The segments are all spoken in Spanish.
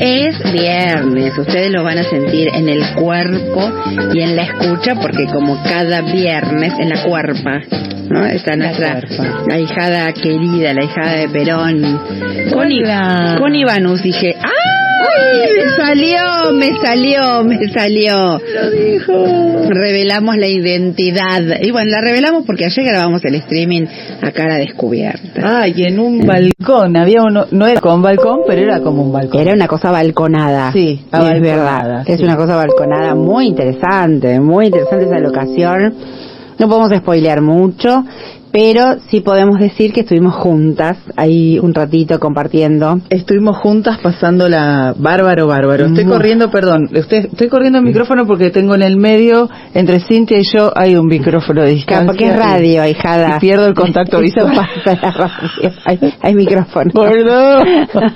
Es viernes, ustedes lo van a sentir en el cuerpo y en la escucha, porque como cada viernes en la cuerpa, ¿no? Está nuestra ahijada querida, la hijada de Perón, con Ivanus. Dije, ¡ay! Me salió. Lo dijo. Revelamos la identidad. Y bueno, la revelamos porque ayer grabamos el streaming a cara descubierta. Y en un balcón, había uno, no era con balcón, pero era como un balcón. Era una cosa balconada. Sí, es verdad. Sí. Es una cosa balconada muy interesante esa locación. No podemos spoilear mucho, pero sí podemos decir que estuvimos juntas ahí un ratito compartiendo. Estuvimos juntas pasándola bárbaro. Estoy corriendo el micrófono porque tengo en el medio, entre Cintia y yo, hay un micrófono de distancia. Porque es radio, ahijada. Y pierdo el contacto visual. Hay micrófono. Perdón.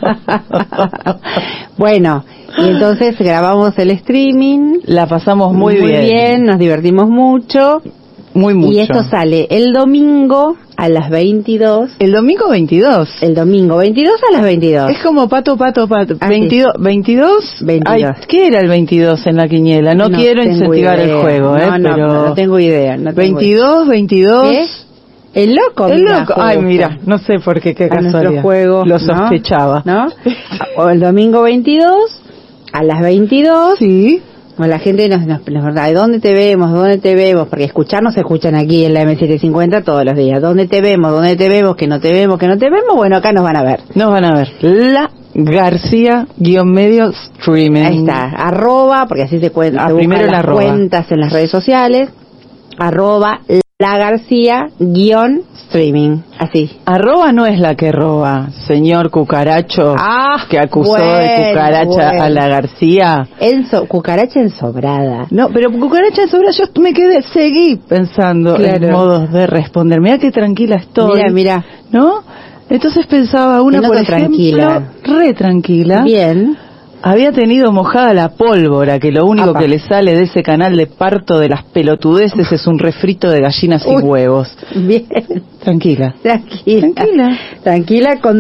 Bueno, y entonces grabamos el streaming. La pasamos muy bien. Nos divertimos mucho. Muy mucho. Y esto sale el domingo a las 22. ¿El domingo 22? El domingo 22 a las 22. Es como pato. 22. Ay, ¿qué era el 22 en la quiniela? No quiero incentivar el juego, pero no tengo idea. 22. ¿Qué? El loco. Ay, mira, no sé por qué casualidad. Juego, lo sospechaba. ¿No? O el domingo 22 a las 22. Sí. Bueno, la gente nos pregunta, ¿dónde te vemos? Porque escucharnos se escuchan aquí en la M750 todos los días. ¿Dónde te vemos? Que no te vemos. Bueno, acá nos van a ver. La García-medio streaming. Ahí está, @ porque así se pueden primero las cuentas en las redes sociales, @ la García-streaming, así. @ no es la que roba, señor Cucaracho, que acusó de cucaracha a la García. Cucaracha ensobrada. No, pero cucaracha ensobrada, yo seguí pensando en modos de responder. Mirá qué tranquila estoy. Mira. ¿No? Entonces pensaba, por ejemplo, tranquila. Re tranquila. Bien. Había tenido mojada la pólvora, que lo único que le sale de ese canal de parto de las pelotudeces es un refrito de gallinas y huevos. Bien. Tranquila. Tranquila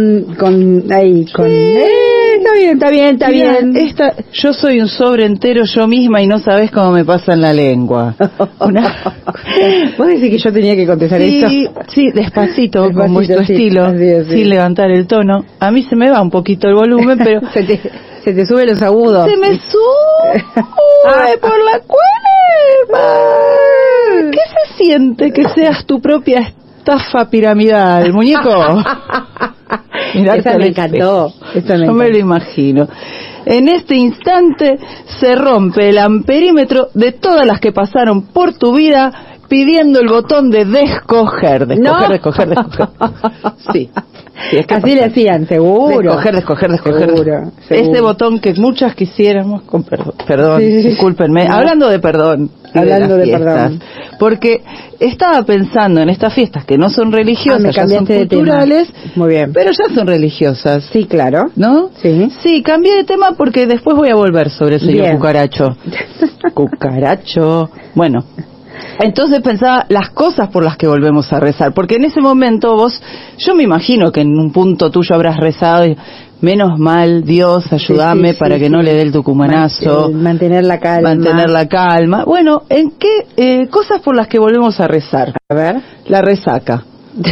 Está bien. Yo soy un sobre entero yo misma y no sabés cómo me pasa en la lengua. ¿Vos decís que yo tenía que contestar esto? Sí, despacito, como es tu estilo, sin levantar el tono. A mí se me va un poquito el volumen, pero... Se te suben los agudos. Se me sube por la cuerda. ¿Qué se siente que seas tu propia estafa piramidal, muñeco? Esa me encantó. Yo me lo imagino. En este instante se rompe el amperímetro de todas las que pasaron por tu vida pidiendo el botón de descoger. Descoger. Sí. Es que así le hacían, seguro. Descoger. Seguro. Ese botón que muchas quisiéramos, perdón, discúlpenme, hablando de perdón, porque estaba pensando en estas fiestas que no son religiosas, ya son culturales, muy bien, pero ya son religiosas. Sí, claro. ¿No? Sí, cambié de tema porque después voy a volver sobre el señor Cucaracho. Bueno. Entonces pensaba las cosas por las que volvemos a rezar, porque en ese momento yo me imagino que en un punto tuyo habrás rezado y, menos mal, Dios, ayúdame para que no le dé el tucumanazo. Mantener la calma. Bueno, ¿en qué cosas por las que volvemos a rezar? A ver. La resaca.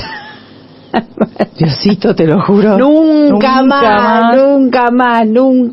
Diosito, te lo juro. Nunca más.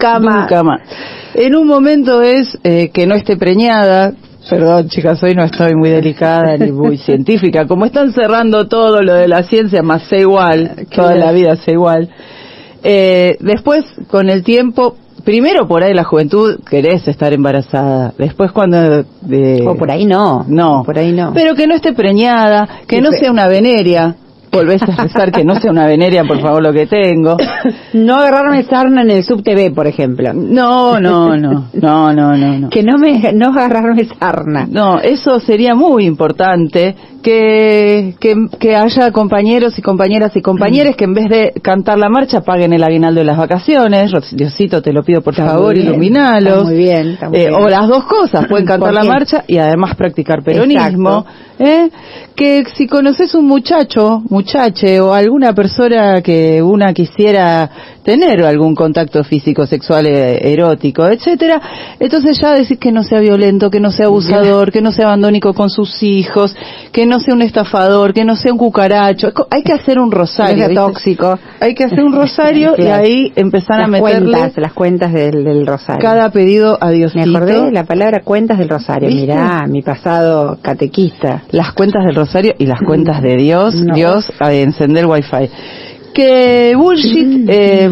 En un momento es que no esté preñada. Perdón, chicas, hoy no estoy muy delicada ni muy científica. Como están cerrando todo lo de la ciencia, más sé igual, toda la vida sé igual. Después, con el tiempo, primero por ahí la juventud querés estar embarazada. Después cuando... o por ahí no. Por ahí no. Pero que no esté preñada, que no sea una veneria. Volvés a rezar que no sea una veneria, por favor, lo que tengo. No agarrarme sarna en el subtv, por ejemplo. No. Que no agarrarme sarna. No, eso sería muy importante, que haya compañeros y compañeras que en vez de cantar la marcha paguen el aguinaldo de las vacaciones. Diosito, te lo pido por favor, iluminalos. Está muy bien. O las dos cosas, pueden cantar la marcha y además practicar peronismo. Que si conoces un muchache o alguna persona que una quisiera tener algún contacto físico, sexual, erótico, etcétera. Entonces ya decís que no sea violento, que no sea abusador, que no sea abandónico con sus hijos, que no sea un estafador, que no sea un cucaracho. Hay que hacer un rosario, ¿viste? Tóxico. Hay que hacer un rosario claro. Y ahí empezar a meterle las cuentas del rosario. Cada pedido a Diosito. Me acordé de la palabra cuentas del rosario. ¿Viste? Mirá, mi pasado catequista. Las cuentas del rosario y las cuentas de Dios. No. Dios, encender Wi-Fi. Que bullshit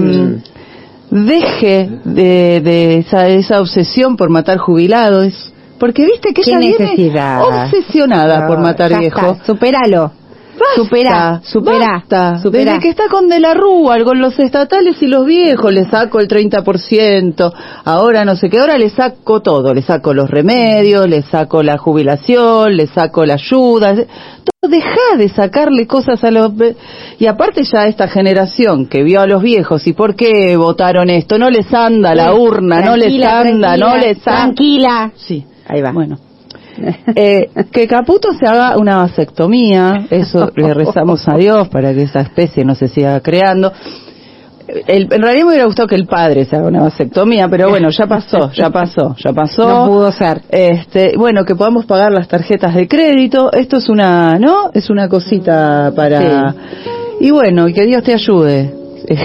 deje de esa obsesión por matar jubilados. Porque viste que ella viene obsesionada por matar viejos. Supéralo. Supera. Desde que está con De la Rúa, con los estatales y los viejos, le saco el 30%, ahora no sé qué, ahora le saco todo, le saco los remedios, le saco la jubilación, le saco la ayuda, todo, deja de sacarle cosas a los... Y aparte ya esta generación que vio a los viejos, ¿y por qué votaron esto? No les anda la urna, no les anda. Tranquila. Sí, ahí va. Bueno. Que Caputo se haga una vasectomía, eso le rezamos a Dios para que esa especie no se siga creando. En realidad me hubiera gustado que el padre se haga una vasectomía, pero bueno, ya pasó. No pudo ser. Bueno, que podamos pagar las tarjetas de crédito, esto es una, ¿no? Es una cosita para... Sí. Y bueno, y que Dios te ayude.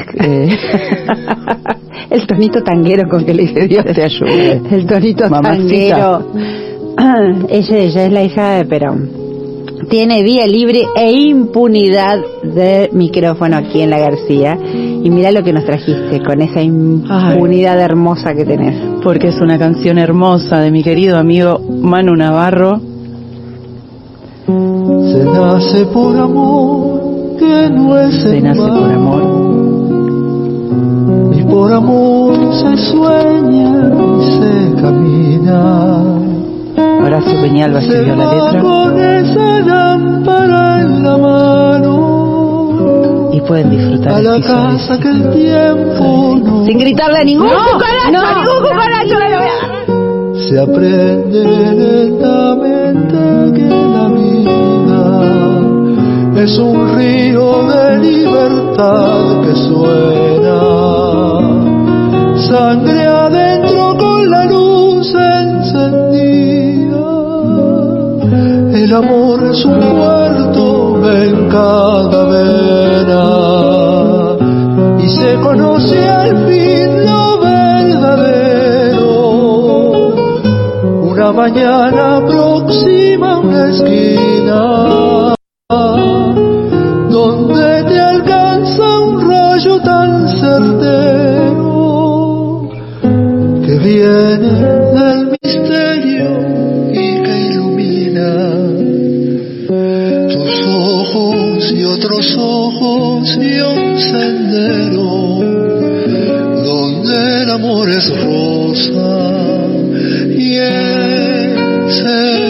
El tonito tanguero con que le dije Dios te ayude. El tonito tanguero. Ella es la hija de Perón. Tiene vía libre e impunidad de micrófono aquí en La García. Y mira lo que nos trajiste con esa impunidad hermosa que tenés. Porque es una canción hermosa de mi querido amigo Manu Navarro. Se nace por amor, que no es Se nace por amor. Y por amor se sueña y se camina. Horacio Peñalba escribió la letra. Con esa lámpara en la mano. Y pueden disfrutar a la casa que el tiempo no. Sin gritarle a ningún cucaracho, a ningún cucaracho le voy a dar. Se aprende lentamente que la vida es un río de libertad que suena. Sangre adentro con la luz encendida. El amor es un puerto en cada vena y se conoce al fin lo verdadero. Una mañana próxima una esquina donde te alcanza un rayo tan certero que viene del misterio y que ilumina tus ojos y otros ojos y un sendero donde el amor es rosa y ese